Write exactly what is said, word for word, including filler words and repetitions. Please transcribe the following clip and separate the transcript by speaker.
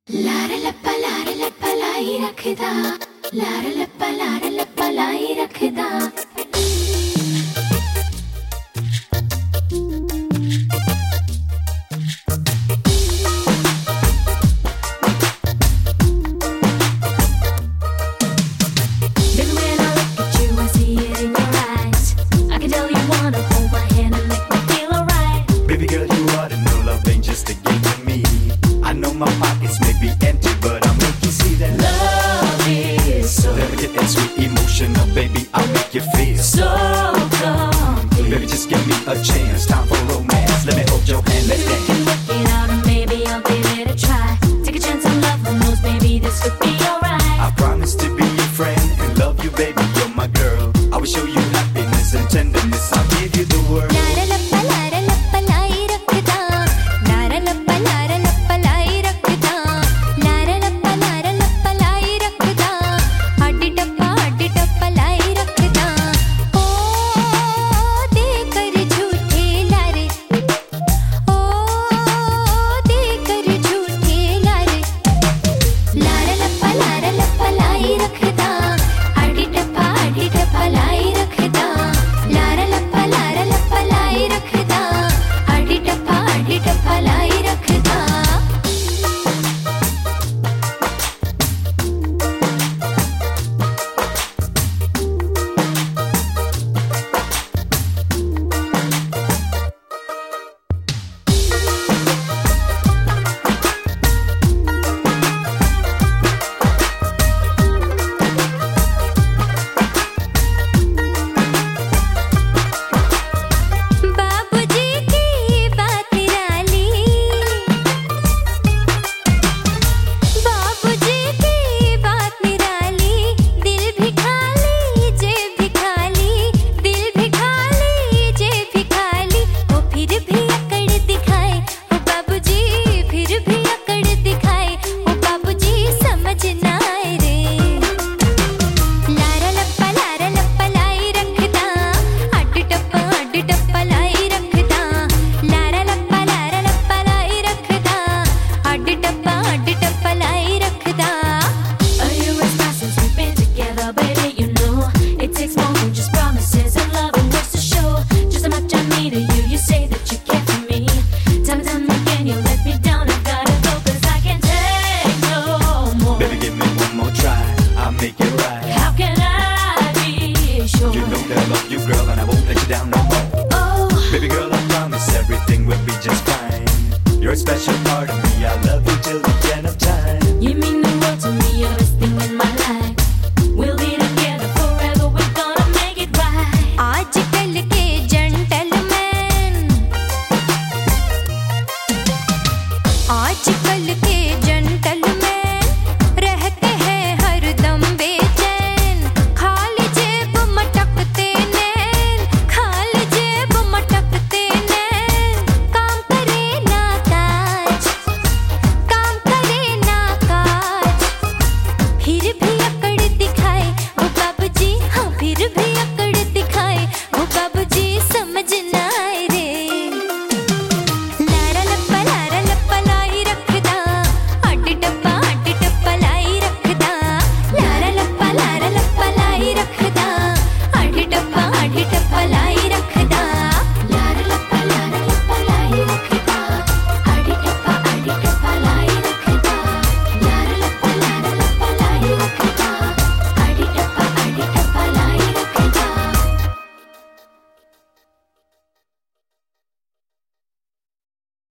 Speaker 1: लारे लप्पा लारे लप्पा लाई रखदा, लारे लप्पा लारे लप्पा लाई रखदा।
Speaker 2: My pockets may be empty, but I'll make you see that
Speaker 1: love is so
Speaker 2: delicate and sweet, emotional, baby. I'll make you feel
Speaker 1: so complete.
Speaker 2: Baby, just give me a chance. Time for romance. Let me hold your hand. Let's
Speaker 1: Baby,
Speaker 2: dance.
Speaker 1: we can work it out, and maybe I'll give it a try. Take a chance on love, who knows? Maybe this could be alright.
Speaker 2: I promise to be your friend and love you, baby. You're my girl. I will show you happiness and tenderness. I'll give you the world.
Speaker 1: डब्बा डब्बा लाई रखदा।